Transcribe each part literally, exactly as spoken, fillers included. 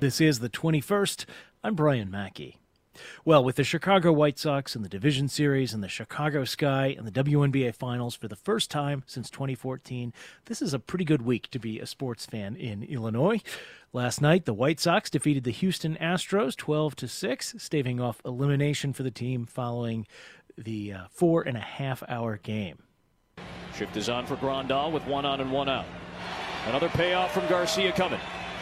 This is the twenty-first. I'm Brian Mackey. Well, with the Chicago White Sox in the Division Series and the Chicago Sky and the W N B A Finals for the first time since twenty fourteen, this is a pretty good week to be a sports fan in Illinois. Last night, the White Sox defeated the Houston Astros twelve to six, staving off elimination for the team following the uh, four and a half hour game. Shift is on for Grandal with one on and one out. Another payoff from Garcia coming.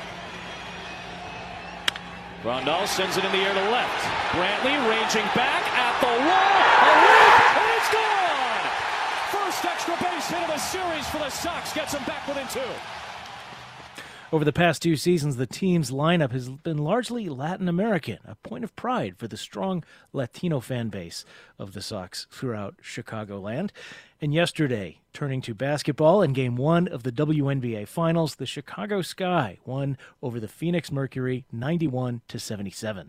Grandal sends it in the air to left. Brantley ranging back at the wall. A leap, and it's gone! First extra base hit of the series for the Sox. Gets him back within two. Over the past two seasons, the team's lineup has been largely Latin American, a point of pride for the strong Latino fan base of the Sox throughout Chicagoland. And yesterday, turning to basketball in Game one of the W N B A Finals, the Chicago Sky won over the Phoenix Mercury ninety-one to seventy-seven.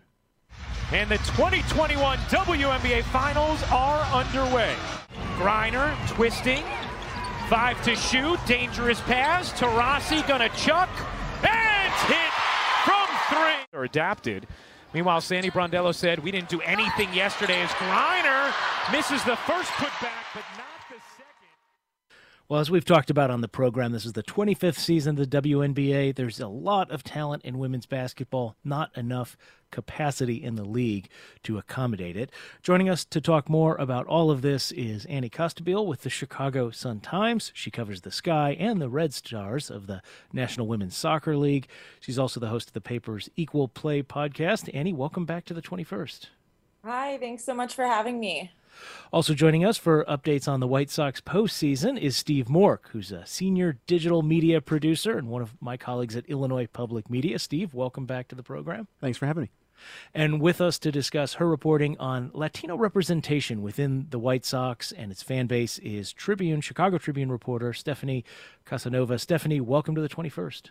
And the twenty twenty-one W N B A Finals are underway. Griner twisting. Five to shoot. Dangerous pass. Taurasi gonna chuck. And hit from three. Or adapted. Meanwhile, Sandy Brondello said, we didn't do anything yesterday as Griner misses the first putback, but not the second. Well, as we've talked about on the program, this is the twenty-fifth season of the W N B A. There's a lot of talent in women's basketball, not enough capacity in the league to accommodate it. Joining us to talk more about all of this is Annie Costabile with the Chicago Sun-Times. She covers the Sky and the Red Stars of the National Women's Soccer League. She's also the host of the paper's Equal Play podcast. Annie, welcome back to the twenty-first. Hi, thanks so much for having me. Also joining us for updates on the White Sox postseason is Steve Mork, who's a senior digital media producer and one of my colleagues at Illinois Public Media. Steve, welcome back to the program. Thanks for having me. And with us to discuss her reporting on Latino representation within the White Sox and its fan base is Tribune, Chicago Tribune reporter Stephanie Casanova. Stephanie, welcome to the twenty-first.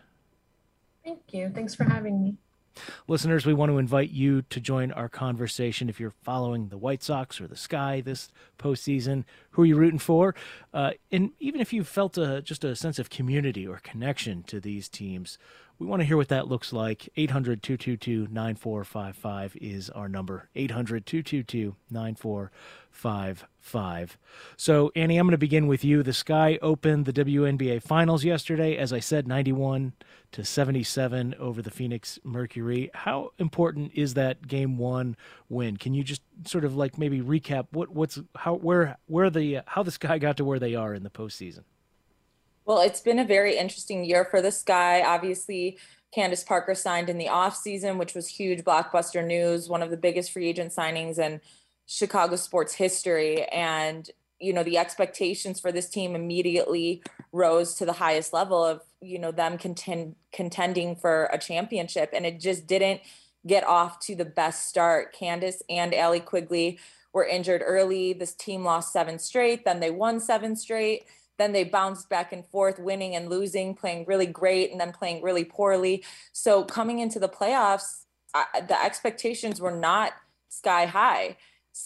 Thank you. Thanks for having me. Listeners, we want to invite you to join our conversation if you're following the White Sox or the Sky this postseason. Who are you rooting for? Uh, and even if you felt a, just a sense of community or connection to these teams, we want to hear what that looks like. eight hundred, two two two, nine four five five is our number. eight hundred, two two two, nine four five five. So, Annie, I'm going to begin with you. The Sky opened the W N B A Finals yesterday, as I said, ninety-one to seventy-seven over the Phoenix Mercury. How important is that Game One win? Can you just sort of like maybe recap what what's how where where the how the Sky got to where they are in the postseason? Well, it's been a very interesting year for the Sky. Obviously, Candace Parker signed in the offseason, which was huge blockbuster news, one of the biggest free agent signings in Chicago sports history. And, you know, the expectations for this team immediately rose to the highest level of, you know, them contend, contending for a championship. And it just didn't get off to the best start. Candace and Allie Quigley were injured early. This team lost seven straight. Then they won seven straight. Then they bounced back and forth, winning and losing, playing really great and then playing really poorly. So coming into the playoffs, I, the expectations were not sky high.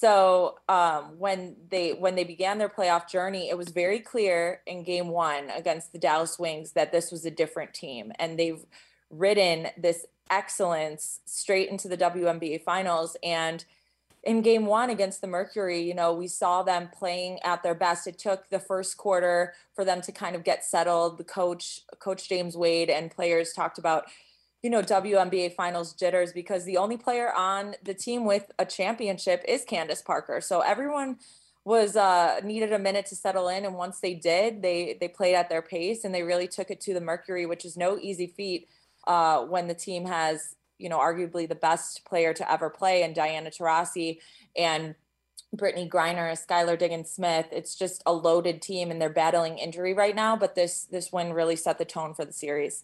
So um, when they when they began their playoff journey, it was very clear in Game One against the Dallas Wings that this was a different team, and they've ridden this excellence straight into the W N B A Finals. And in Game One against the Mercury, you know, we saw them playing at their best. It took the first quarter for them to kind of get settled. The coach, Coach James Wade, and players talked about, you know, W N B A Finals jitters because the only player on the team with a championship is Candace Parker. So everyone was uh, needed a minute to settle in, and once they did, they they played at their pace and they really took it to the Mercury, which is no easy feat uh, when the team has, you know, arguably the best player to ever play, and Diana Taurasi and Brittany Griner, Skylar Diggins-Smith. It's just a loaded team, and they're battling injury right now. But this this win really set the tone for the series.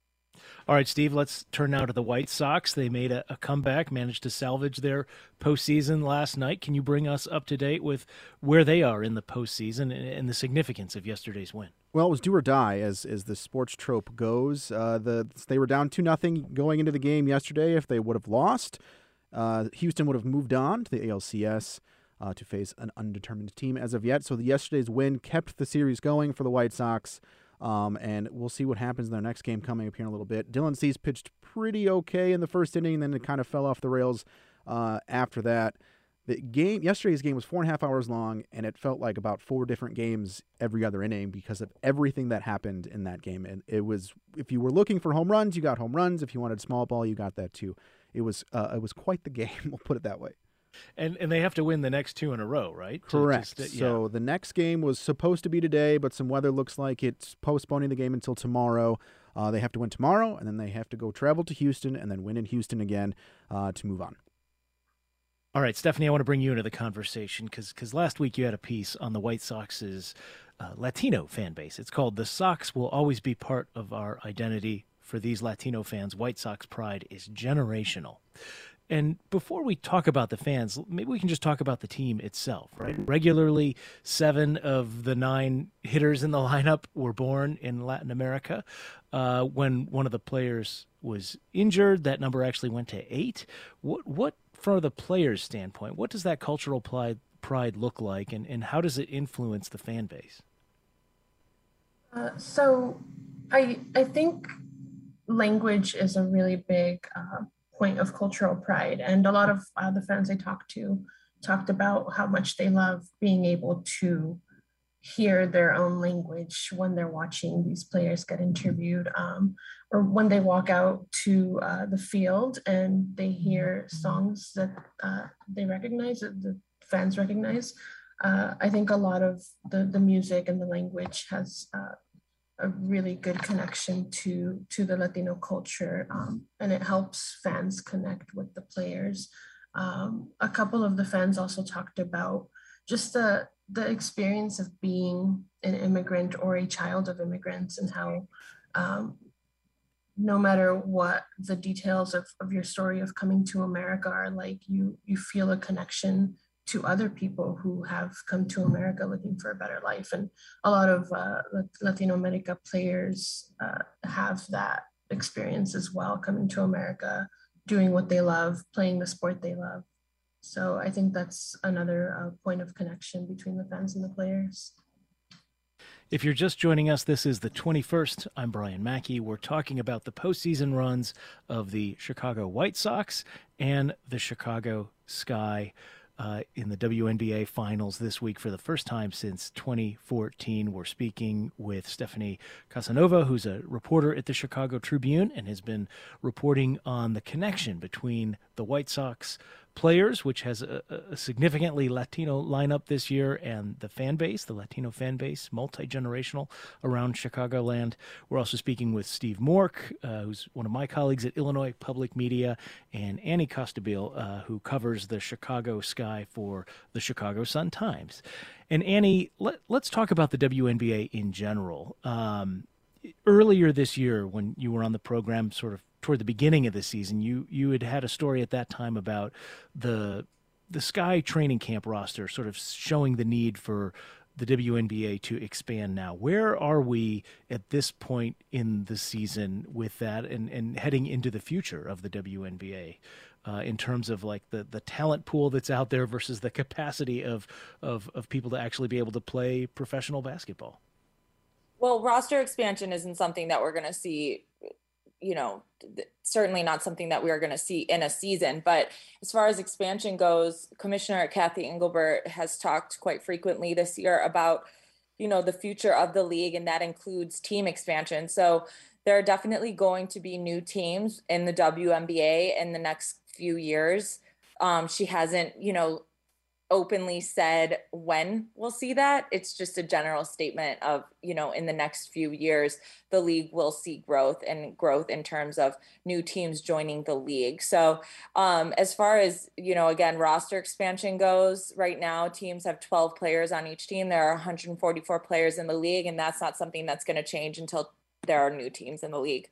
All right, Steve, let's turn now to the White Sox. They made a, a comeback, managed to salvage their postseason last night. Can you bring us up to date with where they are in the postseason and, and the significance of yesterday's win? Well, it was do or die, as as the sports trope goes. Uh, the They were down two nothing going into the game yesterday. If they would have lost, uh, Houston would have moved on to the A L C S uh, to face an undetermined team as of yet. So the yesterday's win kept the series going for the White Sox. Um, and we'll see what happens in their next game coming up here in a little bit. Dylan Cease pitched pretty okay in the first inning, and then it kind of fell off the rails uh, after that. The game yesterday's game was four and a half hours long, and it felt like about four different games every other inning because of everything that happened in that game. And it was, if you were looking for home runs, you got home runs. If you wanted small ball, you got that too. It was uh, it was quite the game. We'll put it that way. And and they have to win the next two in a row, right? To- Correct. to st- yeah. So the next game was supposed to be today, but some weather looks like it's postponing the game until tomorrow. Uh, they have to win tomorrow, and then they have to go travel to Houston and then win in Houston again uh, to move on. All right, Stephanie, I want to bring you into the conversation because because last week you had a piece on the White Sox's uh, Latino fan base. It's called "The Sox Will Always Be Part of Our Identity. For these Latino fans, White Sox pride is generational." And before we talk about the fans, maybe we can just talk about the team itself, right? Regularly, seven of the nine hitters in the lineup were born in Latin America. Uh, when one of the players was injured, that number actually went to eight. What, what from the players' standpoint, what does that cultural pride, pride look like, and, and how does it influence the fan base? Uh, so I, I think language is a really big uh, point of cultural pride. And a lot of uh, the fans I talked to talked about how much they love being able to hear their own language when they're watching these players get interviewed, um, or when they walk out to uh, the field and they hear songs that uh, they recognize, that the fans recognize. Uh, I think a lot of the, the music and the language has uh, a really good connection to to the Latino culture, um, and it helps fans connect with the players. Um, a couple of the fans also talked about just the the experience of being an immigrant or a child of immigrants, and how um, no matter what the details of, of your story of coming to America are like, you you feel a connection to other people who have come to America looking for a better life. And a lot of uh, Latino America players uh, have that experience as well, coming to America, doing what they love, playing the sport they love. So I think that's another uh, point of connection between the fans and the players. If you're just joining us, this is the twenty-first. I'm Brian Mackey. We're talking about the postseason runs of the Chicago White Sox and the Chicago Sky Uh, in the W N B A Finals this week for the first time since twenty fourteen. We're speaking with Stephanie Casanova, who's a reporter at the Chicago Tribune and has been reporting on the connection between the White Sox players, which has a, a significantly Latino lineup this year, and the fan base, the Latino fan base, multi-generational around Chicagoland. We're also speaking with Steve Mork, uh, who's one of my colleagues at Illinois Public Media, and Annie Costabile, uh, who covers the Chicago Sky for the Chicago Sun-Times. And Annie, let, let's talk about the W N B A in general. Um, earlier this year, when you were on the program sort of toward the beginning of the season, you you had had a story at that time about the the Sky training camp roster sort of showing the need for the W N B A to expand now. Where are we at this point in the season with that, and, and heading into the future of the W N B A uh, in terms of like the, the talent pool that's out there versus the capacity of, of, of people to actually be able to play professional basketball? Well, roster expansion isn't something that we're going to see, you know, certainly not something that we are going to see in a season. But as far as expansion goes, Commissioner Kathy Engelbert has talked quite frequently this year about, you know, the future of the league, and that includes team expansion. So there are definitely going to be new teams in the W N B A in the next few years. Um, she hasn't, you know, openly said when we'll see that. It's just a general statement of, you know, in the next few years, the league will see growth and growth in terms of new teams joining the league. So um, as far as, you know, again, roster expansion goes, right now teams have twelve players on each team. There are one hundred forty-four players in the league, and that's not something that's going to change until there are new teams in the league.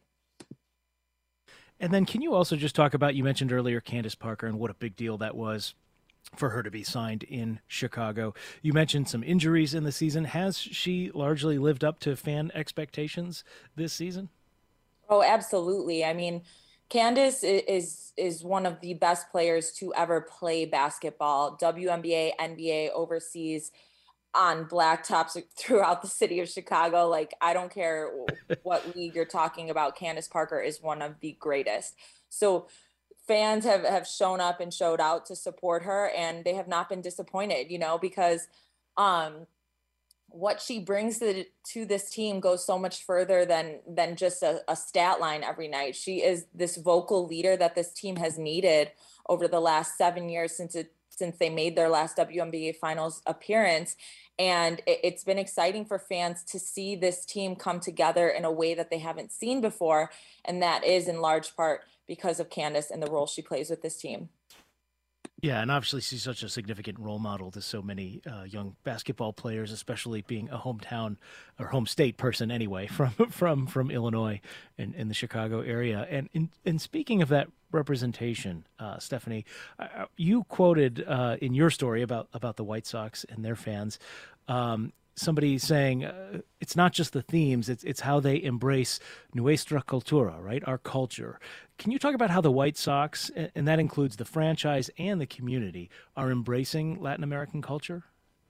And then can you also just talk about, you mentioned earlier Candace Parker and what a big deal that was for her to be signed in Chicago. You mentioned some injuries in the season. Has she largely lived up to fan expectations this season? Oh, absolutely. I mean, Candace is is one of the best players to ever play basketball, W N B A, N B A, overseas. on blacktops throughout the city of Chicago. Like, I don't care what league you're talking about. Candace Parker is one of the greatest. So fans have, have shown up and showed out to support her, and they have not been disappointed, you know, because um, what she brings to, to this team goes so much further than, than just a, a stat line every night. She is this vocal leader that this team has needed over the last seven years since it, since they made their last W N B A finals appearance. And it, it's been exciting for fans to see this team come together in a way that they haven't seen before. And that is in large part because of Candace and the role she plays with this team. Yeah, and obviously she's such a significant role model to so many uh, young basketball players, especially being a hometown or home state person anyway from from from Illinois and in the Chicago area. And in, and speaking of that representation, uh, Stephanie, uh, you quoted uh, in your story about about the White Sox and their fans. Um, somebody saying uh, it's not just the themes, it's it's how they embrace nuestra cultura, right? Our culture. Can you talk about how the White Sox, and that includes the franchise and the community, are embracing Latin American culture?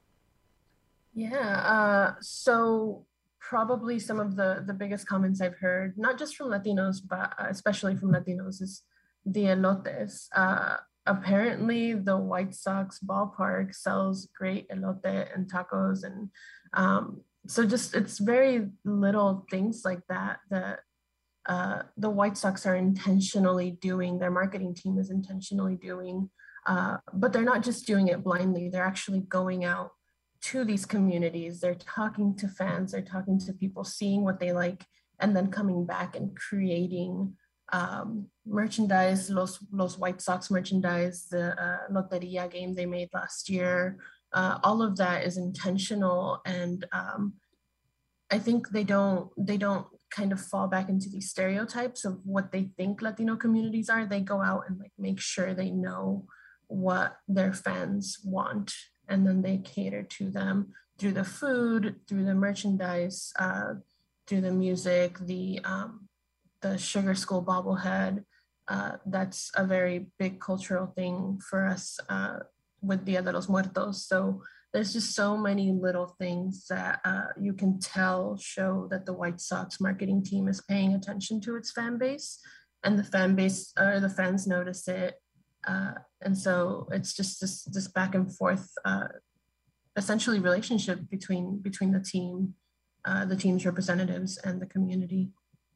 Yeah, uh, so probably some of the, the biggest comments I've heard, not just from Latinos, but especially from Latinos, is the elotes. Uh, apparently the White Sox ballpark sells great elote and tacos. And um, so just, it's very little things like that, that uh, the White Sox are intentionally doing, their marketing team is intentionally doing, uh, but they're not just doing it blindly. They're actually going out to these communities. They're talking to fans, they're talking to people, seeing what they like, and then coming back and creating um, merchandise, Los, Los White Sox merchandise, the uh, Loteria game they made last year. Uh, all of that is intentional. And um, I think they don't, they don't kind of fall back into these stereotypes of what they think Latino communities are. They go out and like make sure they know what their fans want, and then they cater to them through the food, through the merchandise, uh, through the music, the um, the Sugar School bobblehead. Uh, that's a very big cultural thing for us uh, with Dia de los Muertos. So there's just so many little things that uh, you can tell show that the White Sox marketing team is paying attention to its fan base, and the fan base or the fans notice it. Uh, and so it's just this, this back and forth, uh, essentially relationship between between the team, uh, the team's representatives, and the community.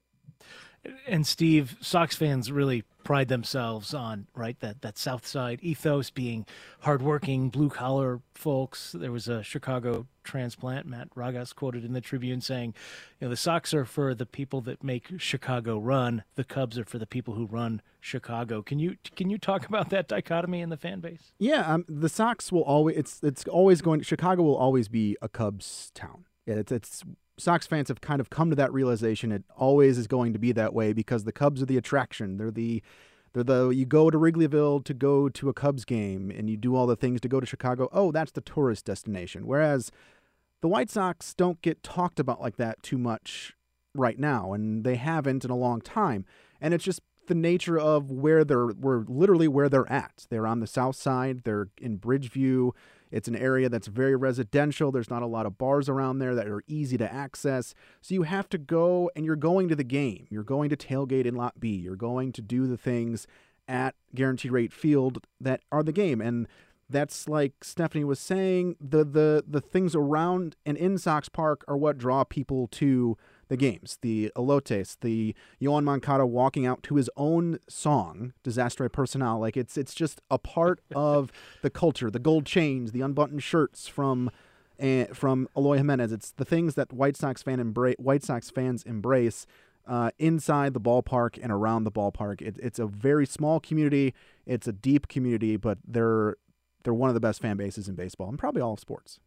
And Steve, Sox fans really pride themselves on, right, that, that South Side ethos, being hardworking, blue-collar folks. There was a Chicago transplant, Matt Ragas, quoted in the Tribune saying, you know, the Sox are for the people that make Chicago run. The Cubs are for the people who run Chicago. Can you can you talk about that dichotomy in the fan base? Yeah, um, the Sox will always, it's it's always going, Chicago will always be a Cubs town. It's it's Sox fans have kind of come to that realization. It always is going to be that way because the Cubs are the attraction. They're the, they're the, you go to Wrigleyville to go to a Cubs game and you do all the things to go to Chicago. Oh, that's the tourist destination. Whereas the White Sox don't get talked about like that too much right now, and they haven't in a long time. And it's just the nature of where they're, we're literally where they're at. They're on the South Side. They're in Bridgeview. It's an area that's very residential. There's not a lot of bars around there that are easy to access. So you have to go, and you're going to the game. You're going to tailgate in Lot B. You're going to do the things at Guaranteed Rate Field that are the game. And that's, like Stephanie was saying, the the the things around and in Sox Park are what draw people to the games. The elotes, the Yoan Moncada walking out to his own song, Desastre Personal. Like it's it's just a part of the culture. The gold chains, the unbuttoned shirts from uh, from Eloy Jimenez. It's the things that White Sox fan embrace. White Sox fans embrace uh, inside the ballpark and around the ballpark. It, it's a very small community. It's a deep community, but they're they're one of the best fan bases in baseball and probably all of sports.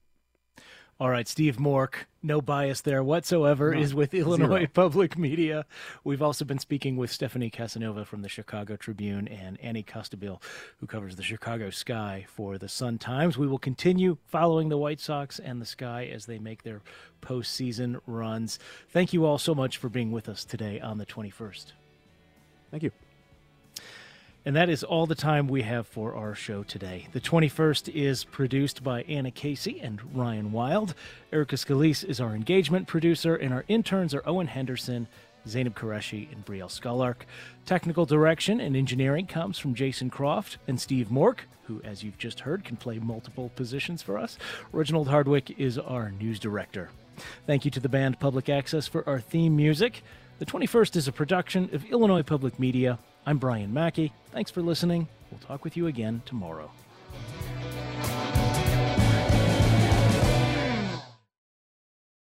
All right, Steve Mork, no bias there whatsoever, no, is with Illinois zero. Public Media. We've also been speaking with Stephanie Casanova from the Chicago Tribune and Annie Costabile, who covers the Chicago Sky for the Sun-Times. We will continue following the White Sox and the Sky as they make their postseason runs. Thank you all so much for being with us today on the twenty-first. Thank you. And that is all the time we have for our show today. The twenty-first is produced by Anna Casey and Ryan Wild. Erica Scalise is our engagement producer, and our interns are Owen Henderson, Zainab Qureshi, and Brielle Skollark. Technical direction and engineering comes from Jason Croft and Steve Mork, who, as you've just heard, can play multiple positions for us. Reginald Hardwick is our news director. Thank you to the band Public Access for our theme music. The twenty-first is a production of Illinois Public Media. I'm Brian Mackey. Thanks for listening. We'll talk with you again tomorrow.